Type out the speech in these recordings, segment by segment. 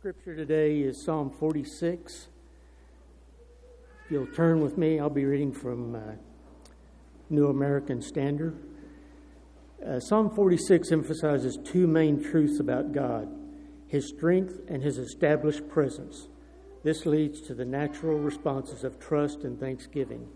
Scripture today is Psalm 46. If you'll turn with me, I'll be reading from New American Standard. Psalm 46 emphasizes two main truths about God: His strength and His established presence. This leads to the natural responses of trust and thanksgiving.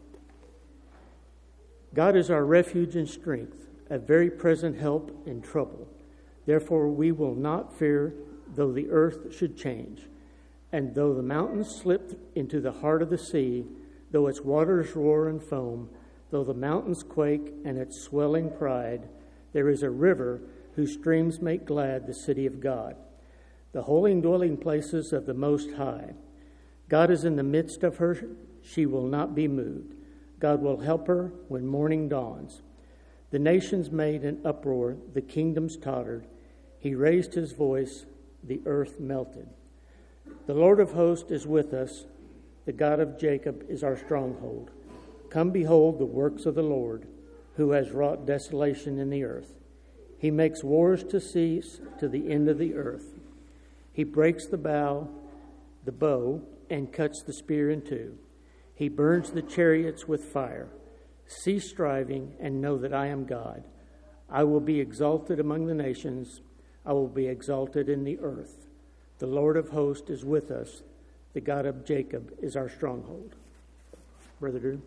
God is our refuge and strength, a very present help in trouble. Therefore we will not fear, though the earth should change, and though the mountains slip into the heart of the sea, though its waters roar and foam, though the mountains quake and its swelling pride, there is a river whose streams make glad the city of God, the holy dwelling places of the Most High. God is in the midst of her, she will not be moved. God will help her when morning dawns. The nations made an uproar, the kingdoms tottered. He raised his voice, the earth melted. The Lord of hosts is with us. The God of Jacob is our stronghold. Come behold the works of the Lord, who has wrought desolation in the earth. He makes wars to cease to the end of the earth. He breaks the bow, the bow, and cuts the spear in two. He burns the chariots with fire. Cease striving and know that I am God. I will be exalted among the nations. I will be exalted in the earth. The Lord of hosts is with us. The God of Jacob is our stronghold. Brother Drew.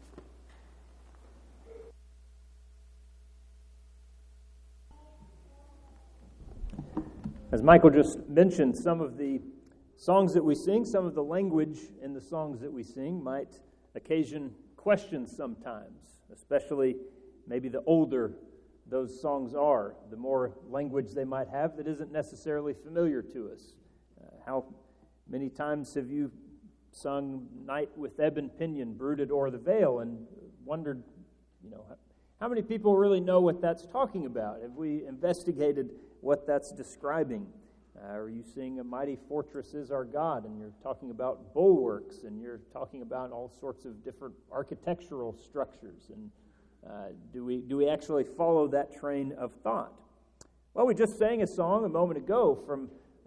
As Michael just mentioned, some of the songs that we sing, some of the language in the songs that we sing might occasion questions sometimes, especially maybe the older those songs are, the more language they might have that isn't necessarily familiar to us. How many times have you sung Night with Ebon Pinion brooded o'er the vale and wondered, how many people really know what that's talking about? Have we investigated what that's describing? Or you sing A Mighty Fortress is Our God, and you're talking about bulwarks, and you're talking about all sorts of different architectural structures. And do we actually follow that train of thought? Well, we just sang a song a moment ago from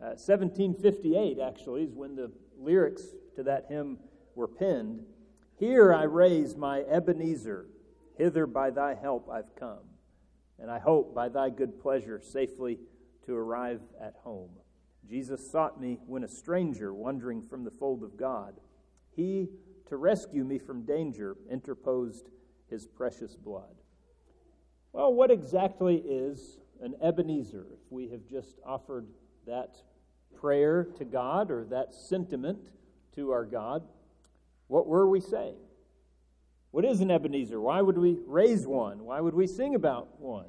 1758, actually, is when the lyrics to that hymn were penned. Here I raise my Ebenezer, hither by thy help I've come, and I hope by thy good pleasure safely to arrive at home. Jesus sought me when a stranger, wandering from the fold of God. He, to rescue me from danger, interposed his precious blood. Well, what exactly is an Ebenezer? If we have just offered that prayer to God or that sentiment to our God, what were we saying? What is an Ebenezer? Why would we raise one? Why would we sing about one?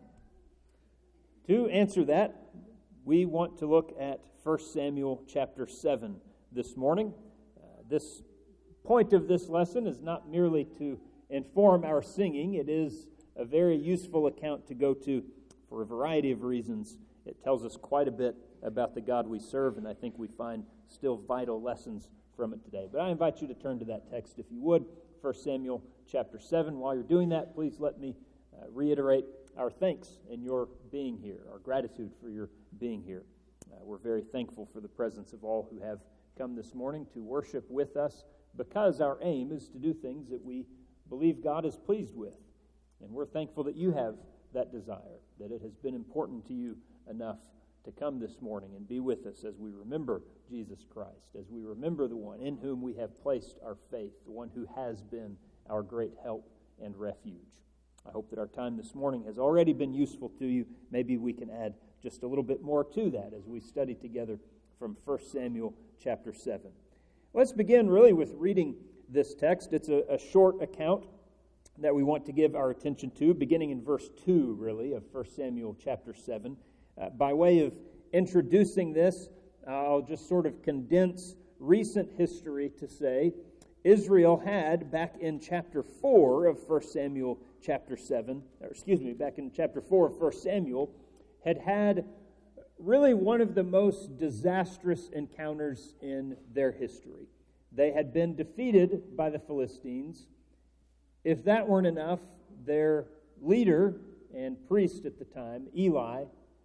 To answer that, we want to look at 1 Samuel chapter 7 this morning. This point of this lesson is not merely to inform our singing. It is a very useful account to go to for a variety of reasons. It tells us quite a bit about the God we serve, and I think we find still vital lessons from it today. But I invite you to turn to that text if you would, 1 Samuel chapter 7. While you're doing that, please let me reiterate our thanks in your being here, our gratitude for your being here. We're very thankful for the presence of all who have come this morning to worship with us, because our aim is to do things that we believe God is pleased with. And we're thankful that you have that desire, that it has been important to you enough to come this morning and be with us as we remember Jesus Christ, as we remember the one in whom we have placed our faith, the one who has been our great help and refuge. I hope that our time this morning has already been useful to you. Maybe we can add just a little bit more to that as we study together from 1 Samuel chapter 7. Let's begin really with reading this text. It's a short account that we want to give our attention to, beginning in verse 2, really, of 1 Samuel chapter 7. By way of introducing this, I'll just sort of condense recent history to say Israel had, back in chapter 4 of 1 Samuel chapter 7, back in chapter 4 of 1 Samuel, had really one of the most disastrous encounters in their history. They had been defeated by the Philistines. If that weren't enough, their leader and priest at the time, Eli,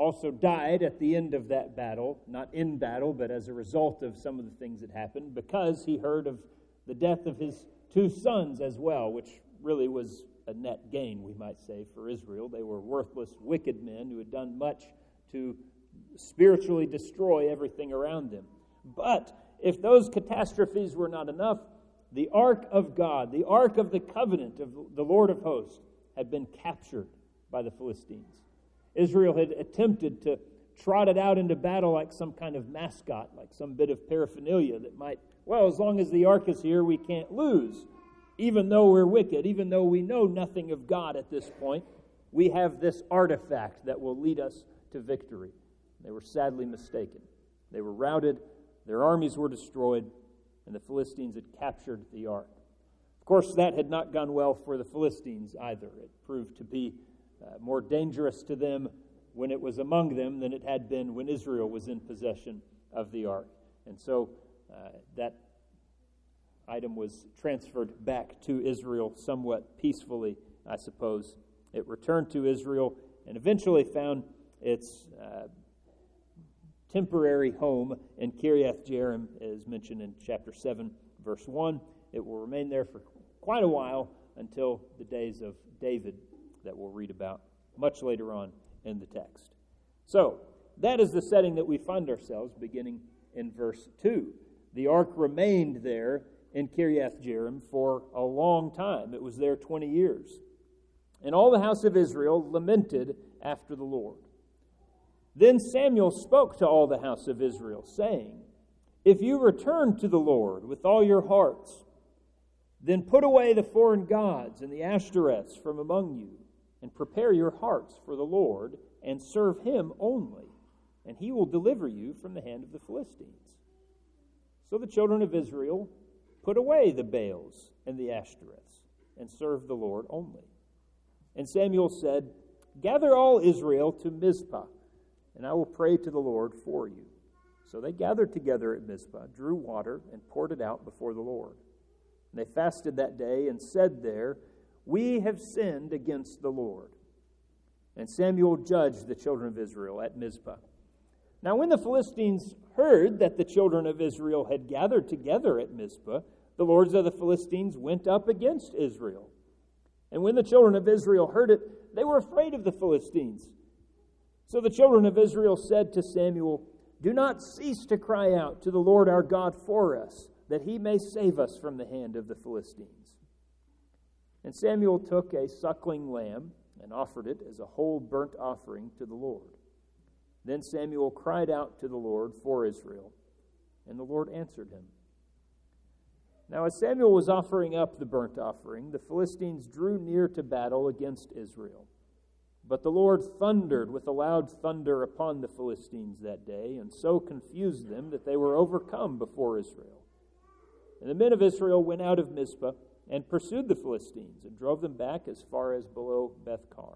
also died at the end of that battle, not in battle, but as a result of some of the things that happened, because he heard of the death of his 2 sons as well, which really was a net gain, we might say, for Israel. They were worthless, wicked men who had done much to spiritually destroy everything around them. But if those catastrophes were not enough, the Ark of God, the Ark of the Covenant of the Lord of hosts, had been captured by the Philistines. Israel had attempted to trot it out into battle like some kind of mascot, like some bit of paraphernalia that might, well, as long as the Ark is here, we can't lose. Even though we're wicked, even though we know nothing of God at this point, we have this artifact that will lead us to victory. They were sadly mistaken. They were routed, their armies were destroyed, and the Philistines had captured the ark. Of course, that had not gone well for the Philistines either. It proved to be more dangerous to them when it was among them than it had been when Israel was in possession of the ark. And so that item was transferred back to Israel somewhat peacefully, I suppose. It returned to Israel and eventually found its temporary home in Kiriath Jearim, as mentioned in chapter 7, verse 1. It will remain there for quite a while until the days of David that we'll read about much later on in the text. So, that is the setting that we find ourselves beginning in verse 2. The ark remained there in Kiriath Jearim for a long time. It was there 20 years. And all the house of Israel lamented after the Lord. Then Samuel spoke to all the house of Israel, saying, "If you return to the Lord with all your hearts, then put away the foreign gods and the Ashtoreths from among you, and prepare your hearts for the Lord, and serve him only, and he will deliver you from the hand of the Philistines." So the children of Israel put away the Baals and the Ashtoreths, and served the Lord only. And Samuel said, "Gather all Israel to Mizpah, and I will pray to the Lord for you." So they gathered together at Mizpah, drew water, and poured it out before the Lord. And they fasted that day and said there, "We have sinned against the Lord." And Samuel judged the children of Israel at Mizpah. Now when the Philistines heard that the children of Israel had gathered together at Mizpah, the lords of the Philistines went up against Israel. And when the children of Israel heard it, they were afraid of the Philistines. So the children of Israel said to Samuel, "Do not cease to cry out to the Lord our God for us, that he may save us from the hand of the Philistines." And Samuel took a suckling lamb and offered it as a whole burnt offering to the Lord. Then Samuel cried out to the Lord for Israel, and the Lord answered him. Now as Samuel was offering up the burnt offering, the Philistines drew near to battle against Israel. But the Lord thundered with a loud thunder upon the Philistines that day, and so confused them that they were overcome before Israel. And the men of Israel went out of Mizpah and pursued the Philistines, and drove them back as far as below Beth-kar.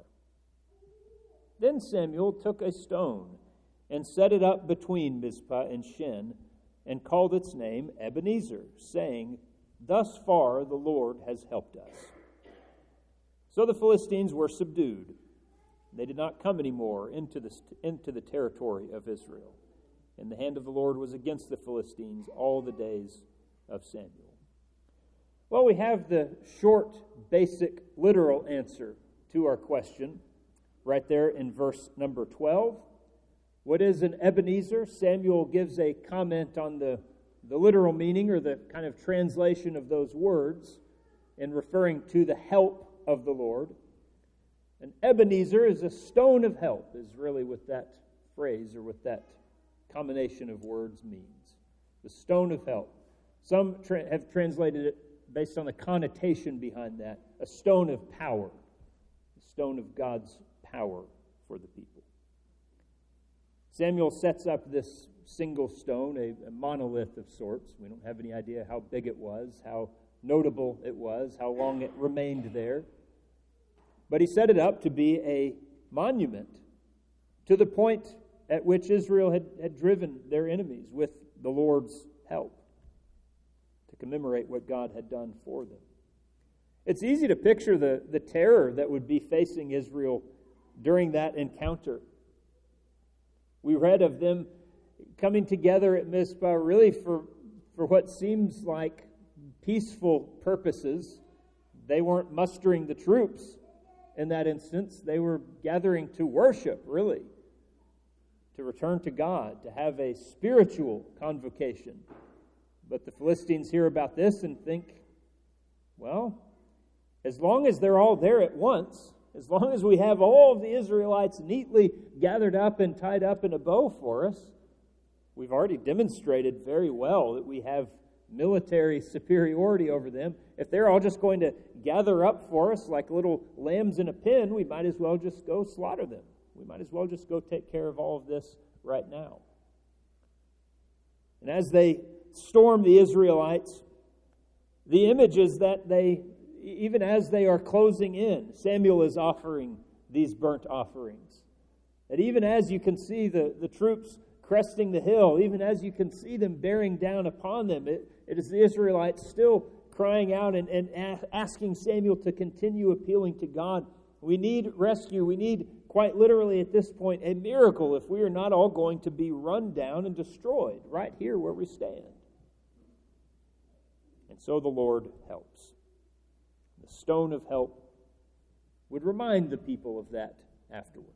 Then Samuel took a stone and set it up between Mizpah and Shen, and called its name Ebenezer, saying, "Thus far the Lord has helped us." So the Philistines were subdued. They did not come anymore into the territory of Israel. And the hand of the Lord was against the Philistines all the days of Samuel. Well, we have the short, basic, literal answer to our question right there in verse number 12. What is an Ebenezer? Samuel gives a comment on the literal meaning, or the kind of translation of those words, in referring to the help of the Lord. An Ebenezer is a stone of help, is really what that phrase or what that combination of words means. The stone of help. Some have translated it based on the connotation behind that, a stone of power, a stone of God's power for the people. Samuel sets up this single stone, a monolith of sorts. We don't have any idea how big it was, how notable it was, how long it remained there. But he set it up to be a monument to the point at which Israel had driven their enemies with the Lord's help, to commemorate what God had done for them. It's easy to picture the terror that would be facing Israel during that encounter. We read of them coming together at Mizpah really for what seems like peaceful purposes. They weren't mustering the troops in that instance. They were gathering to worship, really, to return to God, to have a spiritual convocation. But the Philistines hear about this and think, well, as long as they're all there at once, as long as we have all of the Israelites neatly gathered up and tied up in a bow for us, we've already demonstrated very well that we have military superiority over them. If they're all just going to gather up for us like little lambs in a pen, we might as well just go slaughter them. We might as well just go take care of all of this right now. And as they storm the Israelites, the image is that even as they are closing in, Samuel is offering these burnt offerings. That even as you can see the troops cresting the hill, even as you can see them bearing down upon them, it is the Israelites still crying out and asking Samuel to continue appealing to God. We need rescue. We need, quite literally at this point, a miracle if we are not all going to be run down and destroyed right here where we stand. And so the Lord helps. The stone of help would remind the people of that afterward.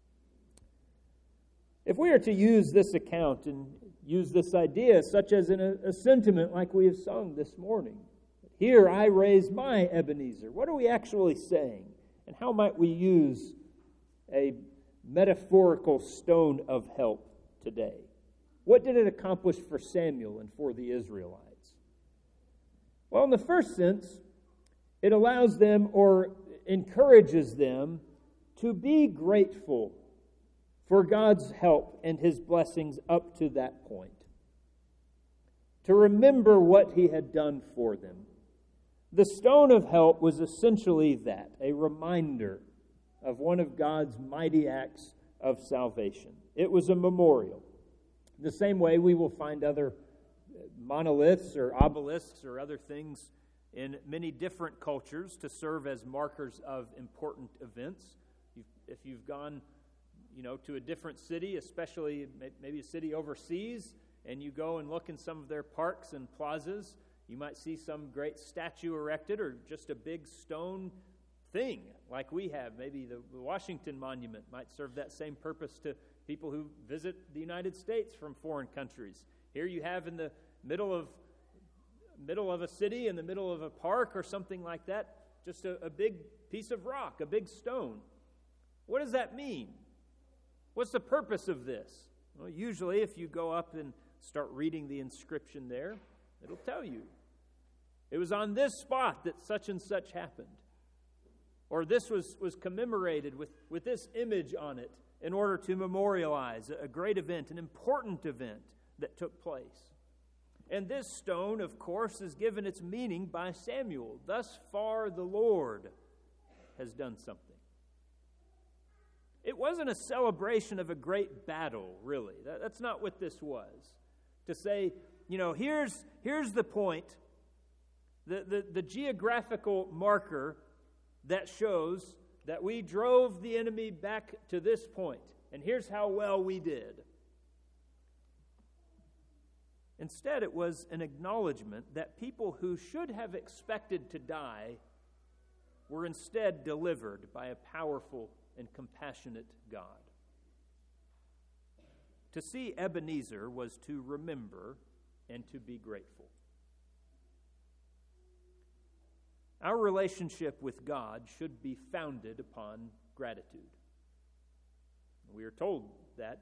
If we are to use this account and use this idea, such as in a sentiment like we have sung this morning, here I raise my Ebenezer, what are we actually saying? And how might we use a metaphorical stone of help today? What did it accomplish for Samuel and for the Israelites? Well, in the first sense, it allows them or encourages them to be grateful for God's help and His blessings up to that point. To remember what He had done for them. The stone of help was essentially that, a reminder of one of God's mighty acts of salvation. It was a memorial. In the same way, we will find other monoliths or obelisks or other things in many different cultures to serve as markers of important events. If you've gone, to a different city, especially maybe a city overseas, and you go and look in some of their parks and plazas, you might see some great statue erected or just a big stone thing like we have. Maybe the Washington Monument might serve that same purpose to people who visit the United States from foreign countries. Here you have in the middle of a city, in the middle of a park or something like that, just a big piece of rock, a big stone. What does that mean? What's the purpose of this? Well, usually if you go up and start reading the inscription there, it'll tell you. It was on this spot that such and such happened. Or this was commemorated with this image on it in order to memorialize a great event, an important event that took place. And this stone, of course, is given its meaning by Samuel. Thus far the Lord has done something. It wasn't a celebration of a great battle, really. That's not what this was. To say, here's the point, the geographical marker that shows that we drove the enemy back to this point, and here's how well we did. Instead, it was an acknowledgement that people who should have expected to die were instead delivered by a powerful and compassionate God. To see Ebenezer was to remember and to be grateful. Our relationship with God should be founded upon gratitude. We are told that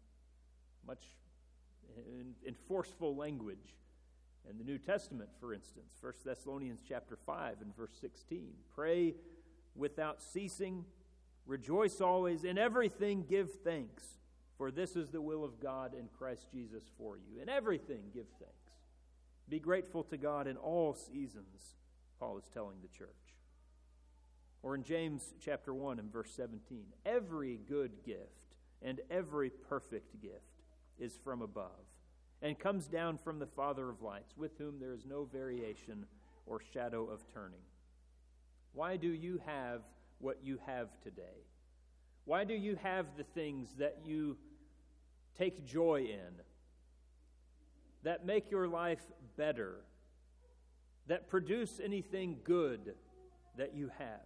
in forceful language in the New Testament, for instance, 1 Thessalonians chapter 5 and verse 16. Pray without ceasing, rejoice always, in everything give thanks, for this is the will of God in Christ Jesus for you. In everything give thanks. Be grateful to God in all seasons, Paul is telling the church. Or in James chapter 1 and verse 17, every good gift and every perfect gift is from above, and comes down from the Father of lights, with whom there is no variation or shadow of turning. Why do you have what you have today? Why do you have the things that you take joy in, that make your life better, that produce anything good that you have.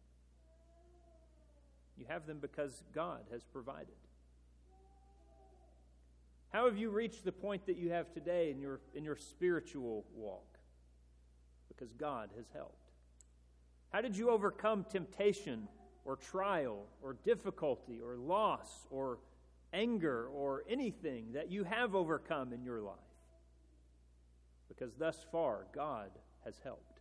You have them because God has provided. How have you reached the point that you have today in your spiritual walk? Because God has helped. How did you overcome temptation or trial or difficulty or loss or anger or anything that you have overcome in your life? Because thus far, God has helped.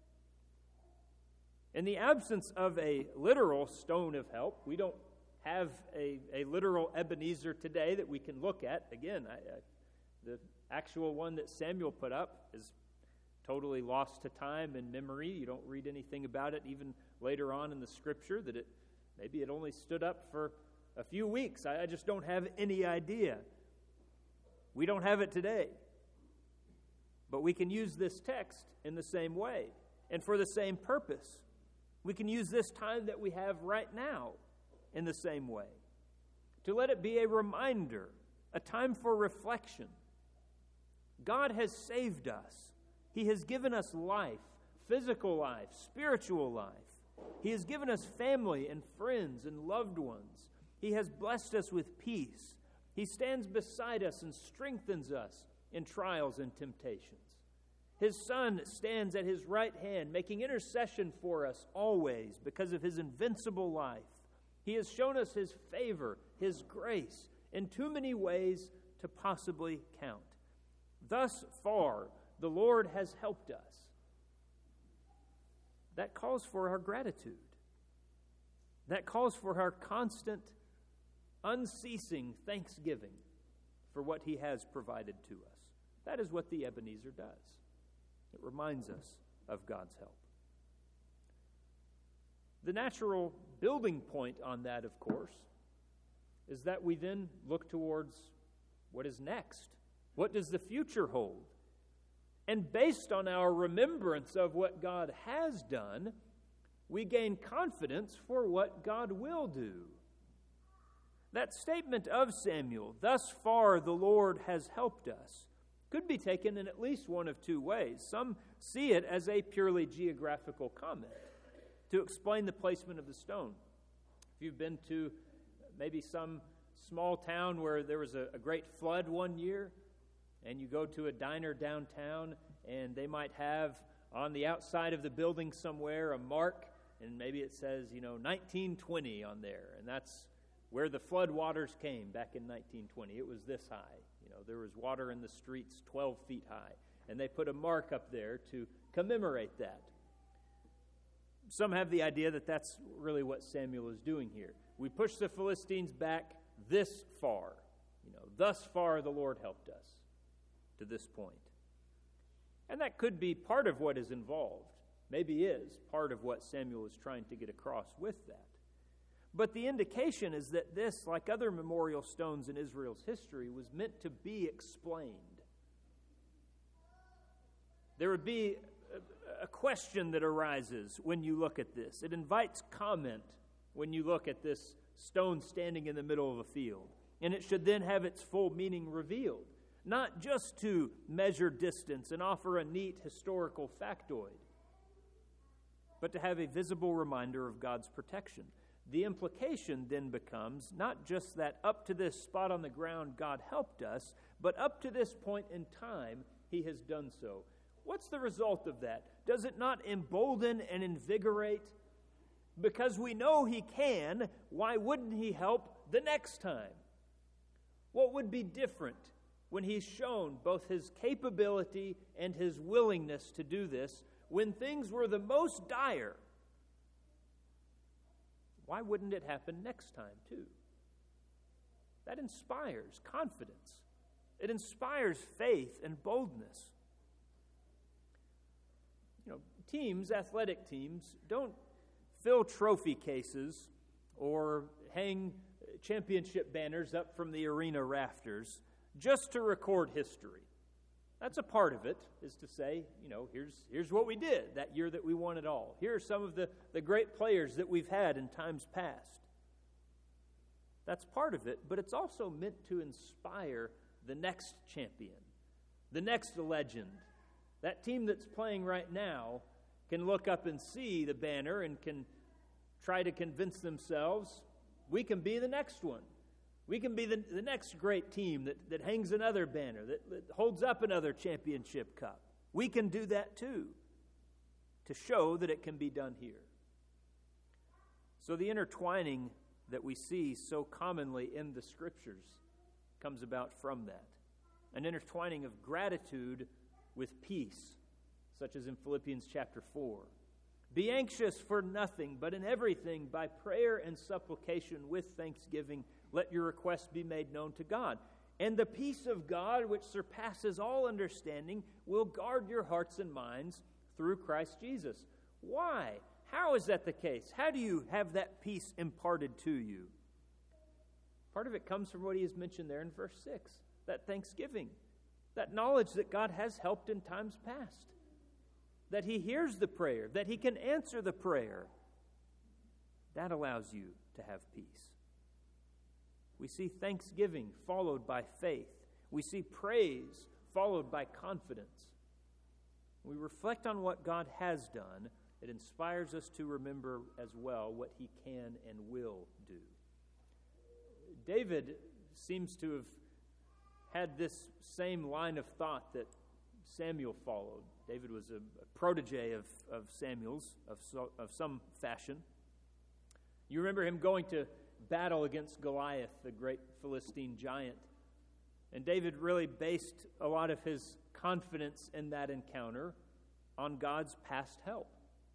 In the absence of a literal stone of help, we don't have a literal Ebenezer today that we can look at. Again, the actual one that Samuel put up is totally lost to time and memory. You don't read anything about it even later on in the Scripture, that maybe it only stood up for a few weeks. I just don't have any idea. We don't have it today. But we can use this text in the same way and for the same purpose. We can use this time that we have right now in the same way, to let it be a reminder, a time for reflection. God has saved us. He has given us life, physical life, spiritual life. He has given us family and friends and loved ones. He has blessed us with peace. He stands beside us and strengthens us in trials and temptations. His Son stands at His right hand, making intercession for us always because of His invincible life. He has shown us His favor, His grace, in too many ways to possibly count. Thus far, the Lord has helped us. That calls for our gratitude. That calls for our constant, unceasing thanksgiving for what He has provided to us. That is what the Ebenezer does. It reminds us of God's help. The natural building point on that, of course, is that we then look towards what is next. What does the future hold? And based on our remembrance of what God has done, we gain confidence for what God will do. That statement of Samuel, "Thus far the Lord has helped us," could be taken in at least one of two ways. Some see it as a purely geographical comment to explain the placement of the stone. If you've been to maybe some small town where there was a great flood one year, and you go to a diner downtown, and they might have on the outside of the building somewhere a mark, and maybe it says, 1920 on there, and that's where the flood waters came back in 1920. It was this high. There was water in the streets 12 feet high, and they put a mark up there to commemorate that. Some have the idea that that's really what Samuel is doing here. We push the Philistines back this far. Thus far the Lord helped us to this point. And that could be part of what is involved. Maybe is part of what Samuel is trying to get across with that. But the indication is that this, like other memorial stones in Israel's history, was meant to be explained. There would be a question that arises when you look at this. It invites comment when you look at this stone standing in the middle of a field. And it should then have its full meaning revealed, not just to measure distance and offer a neat historical factoid, but to have a visible reminder of God's protection. The implication then becomes not just that up to this spot on the ground God helped us, but up to this point in time He has done so. What's the result of that? Does it not embolden and invigorate? Because we know He can, why wouldn't He help the next time? What would be different when He's shown both His capability and His willingness to do this when things were the most dire? Why wouldn't it happen next time, too? That inspires confidence. It inspires faith and boldness. Teams, athletic teams, don't fill trophy cases or hang championship banners up from the arena rafters just to record history. That's a part of it, is to say, here's what we did that year that we won it all. Here are some of the great players that we've had in times past. That's part of it, but it's also meant to inspire the next champion, the next legend. That team that's playing right now can look up and see the banner and can try to convince themselves, we can be the next one. We can be the next great team that hangs another banner, that holds up another championship cup. We can do that too, to show that it can be done here. So the intertwining that we see so commonly in the Scriptures comes about from that. An intertwining of gratitude with peace, such as in Philippians chapter 4. Be anxious for nothing, but in everything, by prayer and supplication with thanksgiving, let your requests be made known to God. And the peace of God, which surpasses all understanding, will guard your hearts and minds through Christ Jesus. Why? How is that the case? How do you have that peace imparted to you? Part of it comes from what he has mentioned there in verse 6, that thanksgiving, that knowledge that God has helped in times past, that he hears the prayer, that he can answer the prayer. That allows you to have peace. We see thanksgiving followed by faith. We see praise followed by confidence. We reflect on what God has done. It inspires us to remember as well what he can and will do. David seems to have had this same line of thought that Samuel followed. David was a protege of Samuel's, of some fashion. You remember him going to battle against Goliath, the great Philistine giant. And David really based a lot of his confidence in that encounter on God's past help.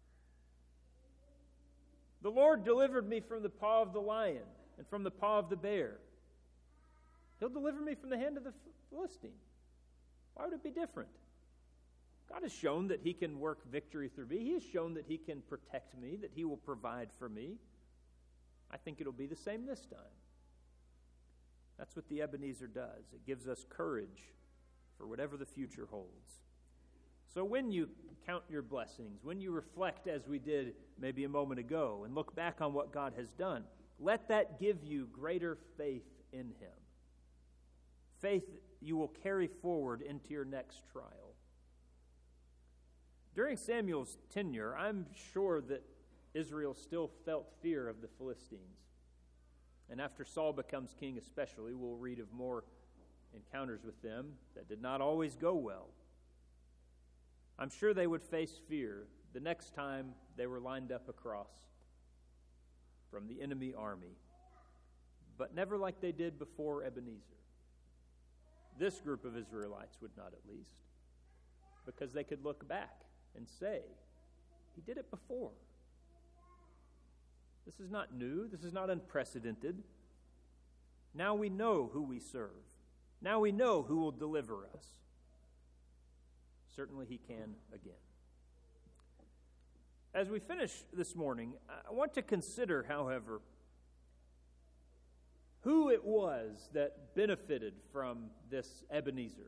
The Lord delivered me from the paw of the lion and from the paw of the bear. He'll deliver me from the hand of the Philistine. Why would it be different? God has shown that he can work victory through me. He has shown that he can protect me, that he will provide for me. I think it'll be the same this time. That's what the Ebenezer does. It gives us courage for whatever the future holds. So when you count your blessings, when you reflect as we did maybe a moment ago and look back on what God has done, let that give you greater faith in him. Faith you will carry forward into your next trial. During Samuel's tenure, I'm sure that Israel still felt fear of the Philistines. And after Saul becomes king especially, we'll read of more encounters with them that did not always go well. I'm sure they would face fear the next time they were lined up across from the enemy army, but never like they did before Ebenezer. This group of Israelites would not, at least, because they could look back and say, he did it before. This is not new. This is not unprecedented. Now we know who we serve. Now we know who will deliver us. Certainly he can again. As we finish this morning, I want to consider, however, who it was that benefited from this Ebenezer.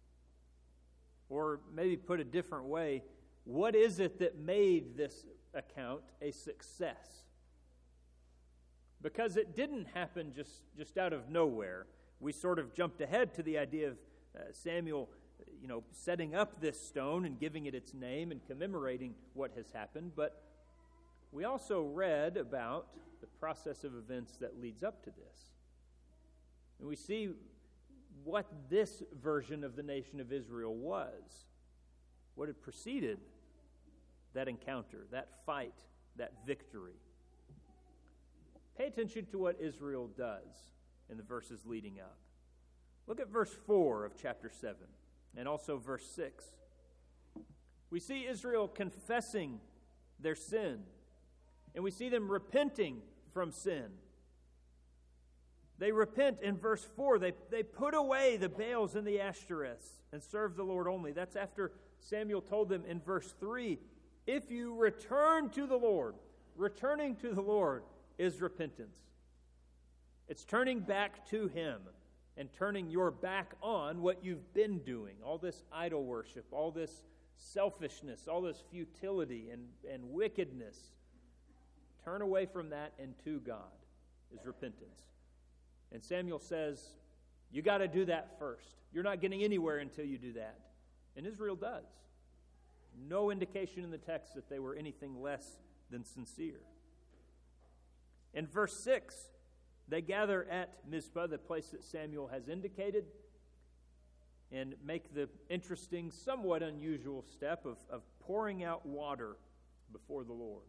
Or maybe put a different way, what is it that made this account a success? Because it didn't happen just out of nowhere. We sort of jumped ahead to the idea of Samuel, setting up this stone and giving it its name and commemorating what has happened. But we also read about the process of events that leads up to this. And we see what this version of the nation of Israel was, what had preceded that encounter, that fight, that victory. Pay attention to what Israel does in the verses leading up. Look at verse 4 of chapter 7 and also verse 6. We see Israel confessing their sin, and we see them repenting from sin. They repent in verse 4. They put away the Baals and the Ashtoreths and serve the Lord only. That's after Samuel told them in verse 3, if you return to the Lord, returning to the Lord is repentance. It's turning back to him and turning your back on what you've been doing. All this idol worship, all this selfishness, all this futility and wickedness. Turn away from that and to God is repentance. And Samuel says, you got to do that first. You're not getting anywhere until you do that. And Israel does. No indication in the text that they were anything less than sincere. In verse 6, they gather at Mizpah, the place that Samuel has indicated, and make the interesting, somewhat unusual step of pouring out water before the Lord.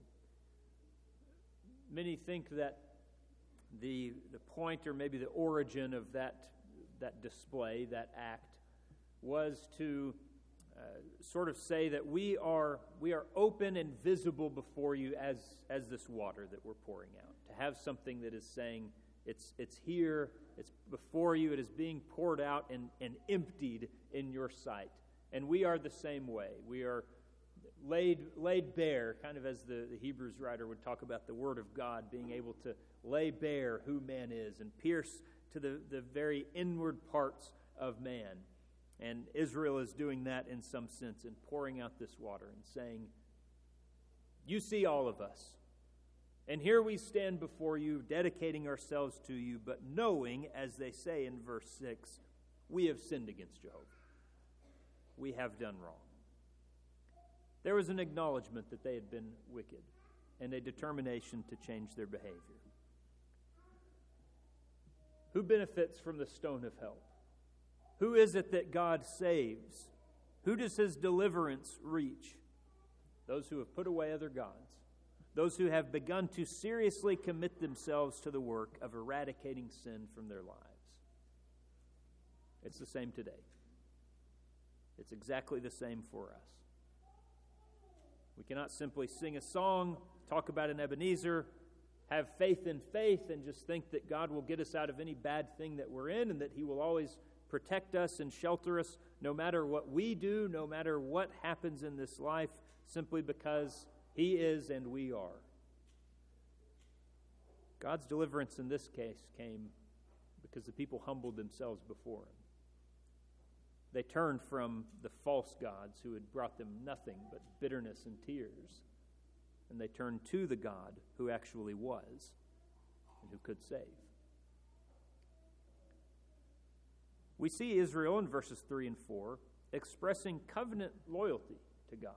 Many think that the point or maybe the origin of that display, that act, was to sort of say that we are open and visible before you as this water that we're pouring out. To have something that is saying it's here, it's before you, it is being poured out and emptied in your sight. And we are the same way. We are laid bare, kind of as the Hebrews writer would talk about the Word of God being able to lay bare who man is and pierce to the very inward parts of man. And Israel is doing that in some sense and pouring out this water and saying, you see all of us. And here we stand before you, dedicating ourselves to you, but knowing, as they say in verse 6, we have sinned against Jehovah. We have done wrong. There was an acknowledgement that they had been wicked and a determination to change their behavior. Who benefits from the stone of help? Who is it that God saves? Who does his deliverance reach? Those who have put away other gods. Those who have begun to seriously commit themselves to the work of eradicating sin from their lives. It's the same today. It's exactly the same for us. We cannot simply sing a song, talk about an Ebenezer, have faith in faith, and just think that God will get us out of any bad thing that we're in and that he will always protect us and shelter us no matter what we do, no matter what happens in this life, simply because he is and we are. God's deliverance in this case came because the people humbled themselves before him. They turned from the false gods who had brought them nothing but bitterness and tears, and they turned to the God who actually was and who could save. We see Israel in verses 3 and 4 expressing covenant loyalty to God.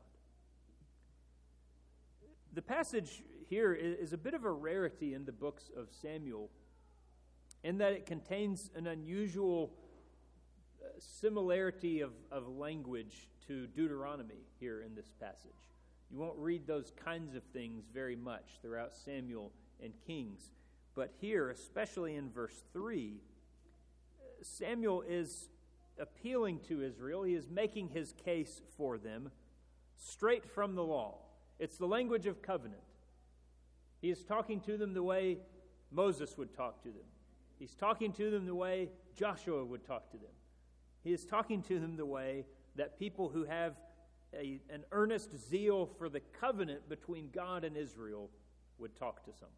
The passage here is a bit of a rarity in the books of Samuel in that it contains an unusual similarity of language to Deuteronomy here in this passage. You won't read those kinds of things very much throughout Samuel and Kings. But here, especially in verse 3, Samuel is appealing to Israel. He is making his case for them straight from the law. It's the language of covenant. He is talking to them the way Moses would talk to them. He's talking to them the way Joshua would talk to them. He is talking to them the way that people who have an earnest zeal for the covenant between God and Israel would talk to someone.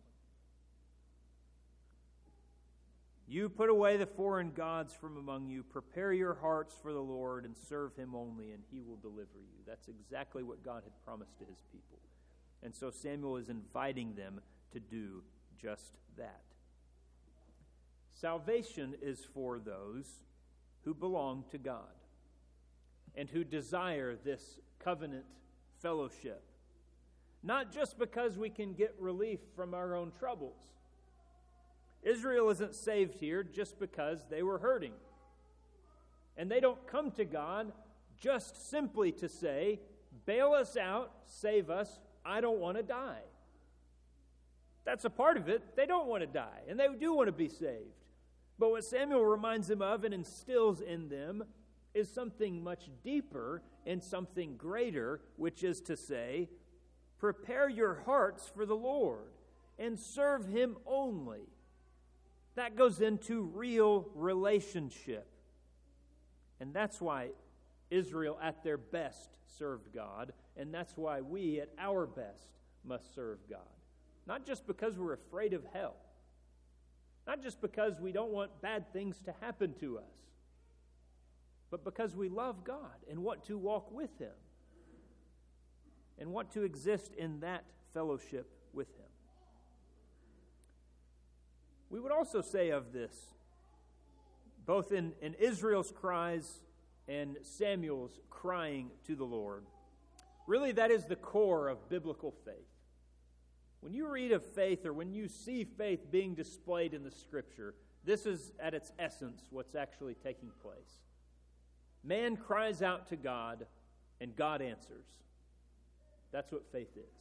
You put away the foreign gods from among you. Prepare your hearts for the Lord and serve him only, and he will deliver you. That's exactly what God had promised to his people. And so Samuel is inviting them to do just that. Salvation is for those who belong to God and who desire this covenant fellowship. Not just because we can get relief from our own troubles. Israel isn't saved here just because they were hurting. And they don't come to God just simply to say, bail us out, save us, I don't want to die. That's a part of it. They don't want to die, and they do want to be saved. But what Samuel reminds them of and instills in them is something much deeper and something greater, which is to say, prepare your hearts for the Lord and serve him only. That goes into real relationship. And that's why Israel at their best served God, and that's why we at our best must serve God. Not just because we're afraid of hell. Not just because we don't want bad things to happen to us, but because we love God and want to walk with him and want to exist in that fellowship with him. We would also say of this both in Israel's cries and Samuel's crying to the Lord. Really, that is the core of biblical faith. When you read of faith or when you see faith being displayed in the Scripture, this is at its essence what's actually taking place. Man cries out to God, and God answers. That's what faith is.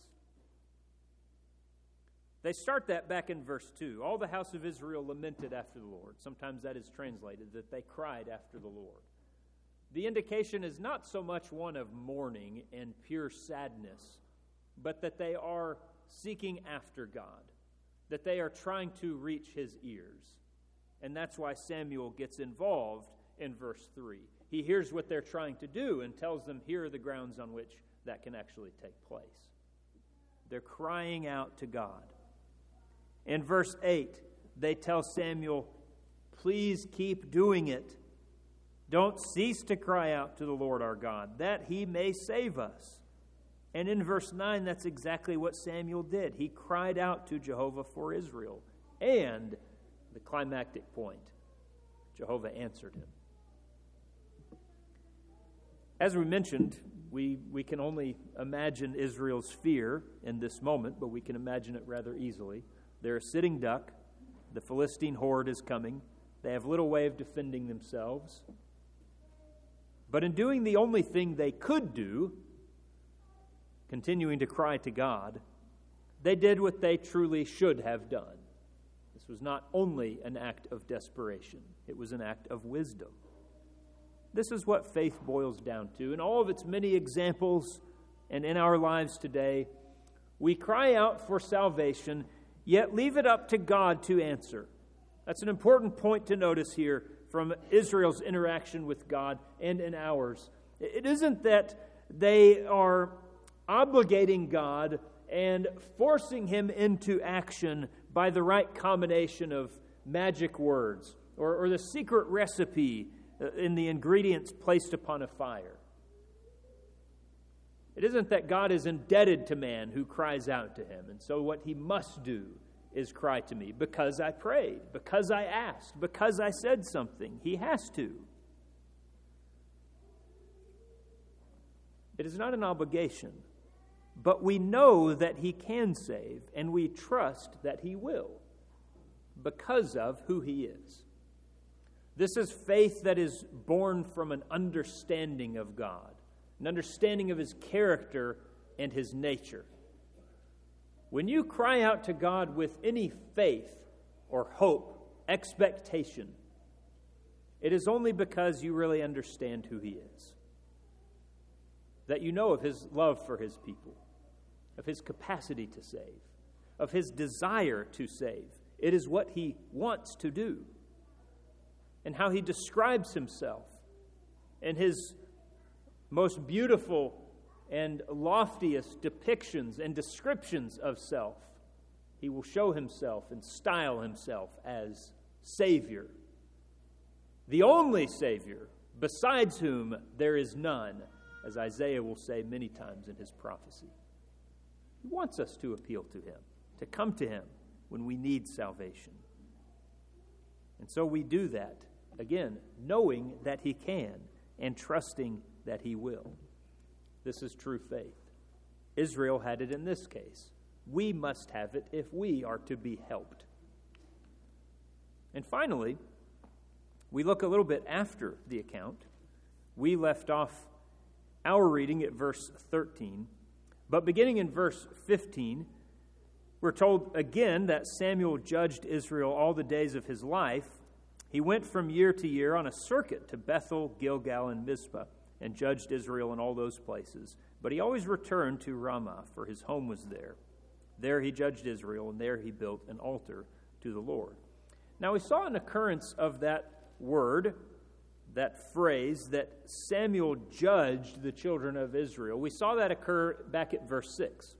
They start that back in verse 2. All the house of Israel lamented after the Lord. Sometimes that is translated, that they cried after the Lord. The indication is not so much one of mourning and pure sadness, but that they are seeking after God, that they are trying to reach His ears. And that's why Samuel gets involved in verse 3. He hears what they're trying to do and tells them here are the grounds on which that can actually take place. They're crying out to God. In verse 8, they tell Samuel, please keep doing it. Don't cease to cry out to the Lord our God, that He may save us. And in verse 9, that's exactly what Samuel did. He cried out to Jehovah for Israel. And the climactic point, Jehovah answered him. As we mentioned, we can only imagine Israel's fear in this moment, but we can imagine it rather easily. They're a sitting duck. The Philistine horde is coming. They have little way of defending themselves. But in doing the only thing they could do, continuing to cry to God, they did what they truly should have done. This was not only an act of desperation, it was an act of wisdom. This is what faith boils down to. In all of its many examples and in our lives today, we cry out for salvation, yet leave it up to God to answer. That's an important point to notice here from Israel's interaction with God and in ours. It isn't that they are obligating God and forcing Him into action by the right combination of magic words or the secret recipe in the ingredients placed upon a fire. It isn't that God is indebted to man who cries out to Him, and so what he must do is cry to me because I prayed, because I asked, because I said something. He has to. It is not an obligation, but we know that He can save, and we trust that He will because of who He is. This is faith that is born from an understanding of God, an understanding of His character and His nature. When you cry out to God with any faith or hope, expectation, it is only because you really understand who He is. That you know of His love for His people, of His capacity to save, of His desire to save. It is what He wants to do, and how He describes Himself in His most beautiful and loftiest depictions and descriptions of self. He will show Himself and style Himself as Savior, the only Savior, besides whom there is none, as Isaiah will say many times in his prophecy. He wants us to appeal to Him, to come to Him when we need salvation. And so we do that, again, knowing that He can and trusting that He will. This is true faith. Israel had it in this case. We must have it if we are to be helped. And finally, we look a little bit after the account. We left off our reading at verse 13. But beginning in verse 15, we're told again that Samuel judged Israel all the days of his life. He went from year to year on a circuit to Bethel, Gilgal, and Mizpah, and judged Israel in all those places. But he always returned to Ramah, for his home was there. There he judged Israel, and there he built an altar to the Lord. Now we saw an occurrence of that word, that phrase, that Samuel judged the children of Israel. We saw that occur back at verse 6.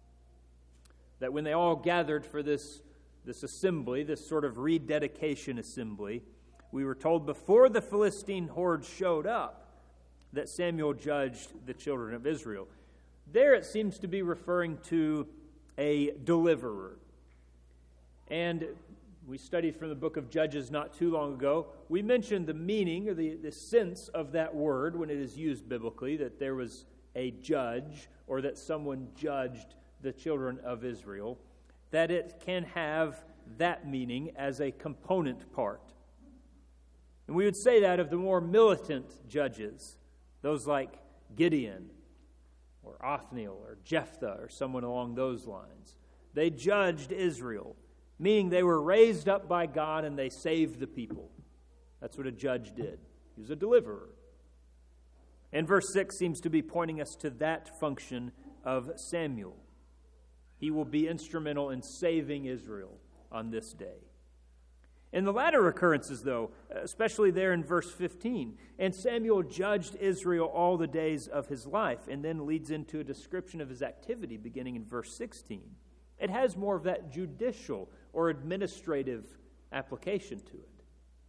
That when they all gathered for this assembly, this sort of rededication assembly, we were told before the Philistine horde showed up that Samuel judged the children of Israel. There it seems to be referring to a deliverer. And we studied from the book of Judges not too long ago, we mentioned the meaning or the sense of that word when it is used biblically, that there was a judge or that someone judged the children of Israel, that it can have that meaning as a component part. And we would say that of the more militant judges, those like Gideon or Othniel or Jephthah or someone along those lines. They judged Israel, meaning they were raised up by God and they saved the people. That's what a judge did. He was a deliverer. And verse 6 seems to be pointing us to that function of Samuel. He will be instrumental in saving Israel on this day. In the latter occurrences, though, especially there in verse 15, and Samuel judged Israel all the days of his life, and then leads into a description of his activity beginning in verse 16. It has more of that judicial or administrative application to it.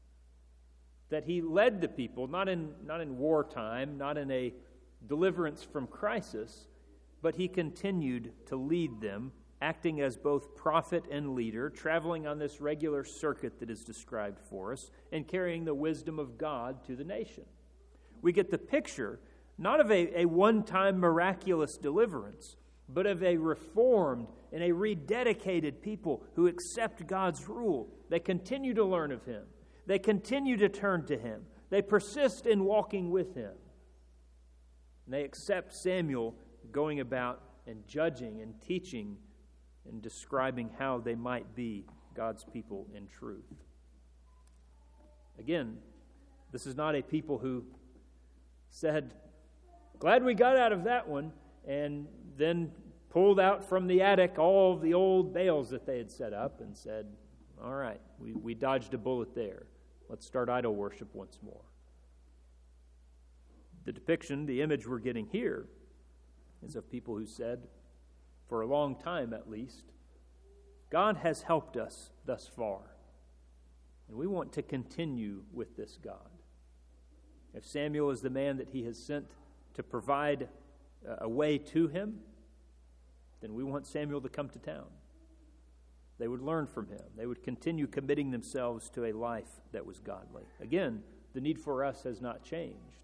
That he led the people, not in wartime, not in a deliverance from crisis, but he continued to lead them, acting as both prophet and leader, traveling on this regular circuit that is described for us, and carrying the wisdom of God to the nation. We get the picture, not of a one-time miraculous deliverance, but of a reformed and a rededicated people who accept God's rule. They continue to learn of Him. They continue to turn to Him. They persist in walking with Him. And they accept Samuel going about and judging and teaching and describing how they might be God's people in truth. Again, this is not a people who said, "Glad we got out of that one," and then pulled out from the attic all the old Baals that they had set up and said, "All right, we dodged a bullet there. Let's start idol worship once more." The depiction, the image we're getting here, is of people who said, for a long time at least, God has helped us thus far, and we want to continue with this God. If Samuel is the man that He has sent to provide a way to Him, then we want Samuel to come to town. They would learn from him. They would continue committing themselves to a life that was godly. Again, the need for us has not changed.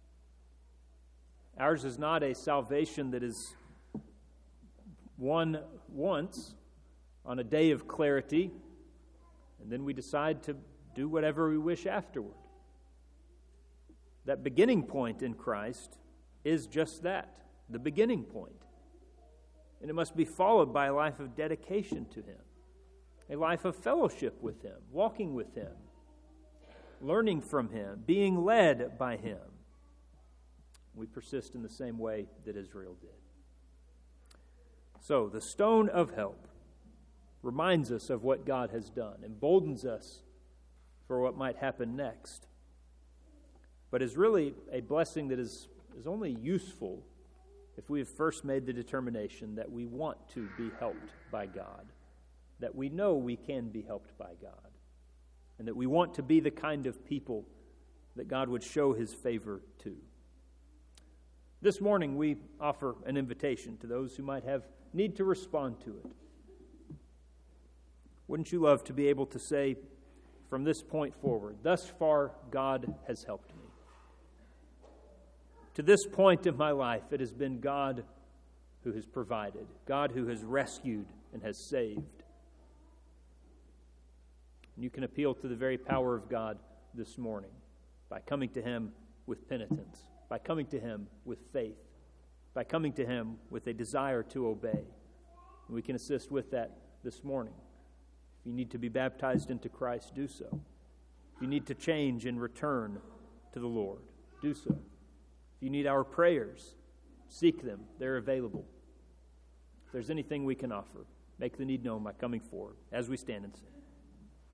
Ours is not a salvation that is won once on a day of clarity, and then we decide to do whatever we wish afterward. That beginning point in Christ is just that, the beginning point. And it must be followed by a life of dedication to Him, a life of fellowship with Him, walking with Him, learning from Him, being led by Him. We persist in the same way that Israel did. So, the stone of help reminds us of what God has done, emboldens us for what might happen next, but is really a blessing that is only useful if we have first made the determination that we want to be helped by God, that we know we can be helped by God, and that we want to be the kind of people that God would show His favor to. This morning we offer an invitation to those who might need to respond to it. Wouldn't you love to be able to say from this point forward, thus far God has helped me. To this point of my life, it has been God who has provided, God who has rescued and has saved. And you can appeal to the very power of God this morning by coming to Him with penitence, by coming to Him with faith, by coming to Him with a desire to obey. And we can assist with that this morning. If you need to be baptized into Christ, do so. If you need to change and return to the Lord, do so. If you need our prayers, seek them. They're available. If there's anything we can offer, make the need known by coming forward as we stand and sing.